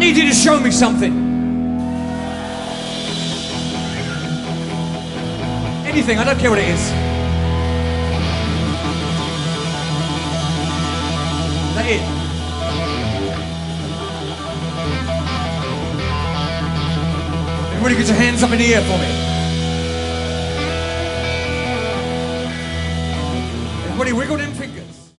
need you to show me something. Anything, I don't care what it is. Is that it? Everybody get your hands up in the air for me. Everybody wiggle them fingers.